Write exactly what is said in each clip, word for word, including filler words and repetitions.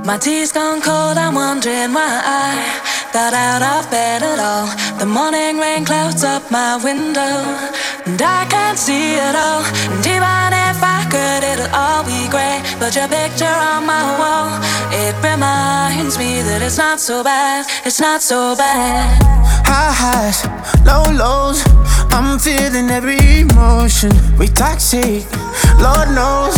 My tea's gone cold, I'm wondering why I got out of bed at all. The morning rain clouds up my window, and I can't see it all. And even if I could, it'll all be grey. But your picture on my wall, it reminds me that it's not so bad, it's not so bad. High highs, low lows, I'm feeling every emotion. We toxic, Lord knows.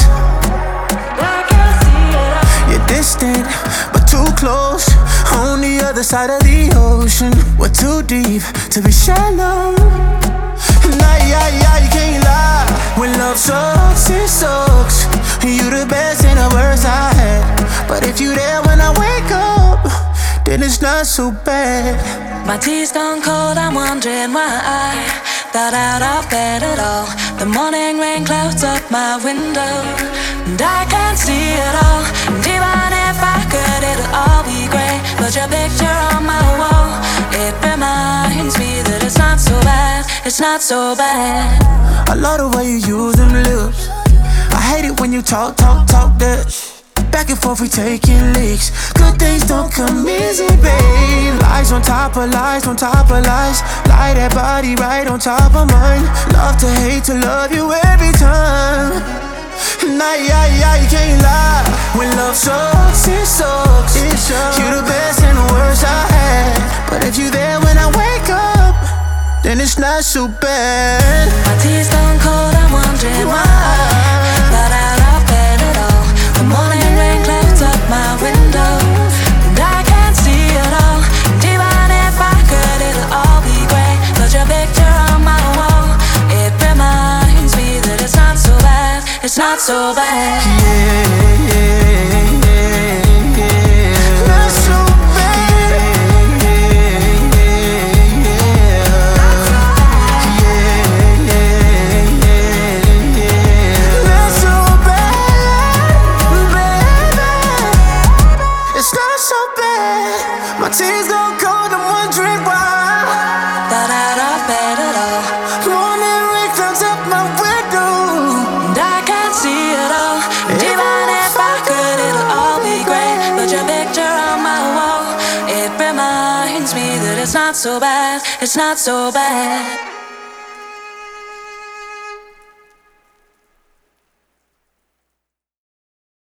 You're distant, but too close. On the other side of the ocean, we're too deep to be shallow. Nah, yeah, yeah, you can't lie. When love sucks, it sucks. You the best and the worst I had. But if you there when I wake up, then it's not so bad. My tea's gone cold, I'm wondering why I got out of bed at all. The morning rain clouds up my window, and I can't see it all. And even if I could, it'll all be grey. But your picture on my wall, it reminds me that it's not so bad, it's not so bad. I love the way you use them lips. I hate it when you talk, talk, talk that shit. Back and forth we taking leaks. Good things don't come easy, babe. Lies on top of lies, on top of lies. Lie that body right on top of mine. Love to hate to love you every time. Nah, yeah, yeah, you can't lie. When love sucks, it sucks. It sucks. You the best and the worst I had. But if you there when I wake up, then it's not so bad. My tea's gone cold, I'm wondering why I got out of bed at all. The morning rain clouds up my window, and I can't see it all. And even if I could, it'll all be grey. But your picture on my wall, it reminds me that it's not so bad, it's not so bad. Yeah, yeah, yeah, yeah. Not so bad. Yeah, yeah, yeah, yeah. Yeah, yeah, yeah. Not so bad, baby. It's not so bad. My tea's gone cold, I'm wondering why. Got out of bed at all. Morning rain clouds up my window, And I can't see it all. And even if I could, it'll all be grey. But your picture on my wall, it reminds me that it's not so bad, it's not so bad.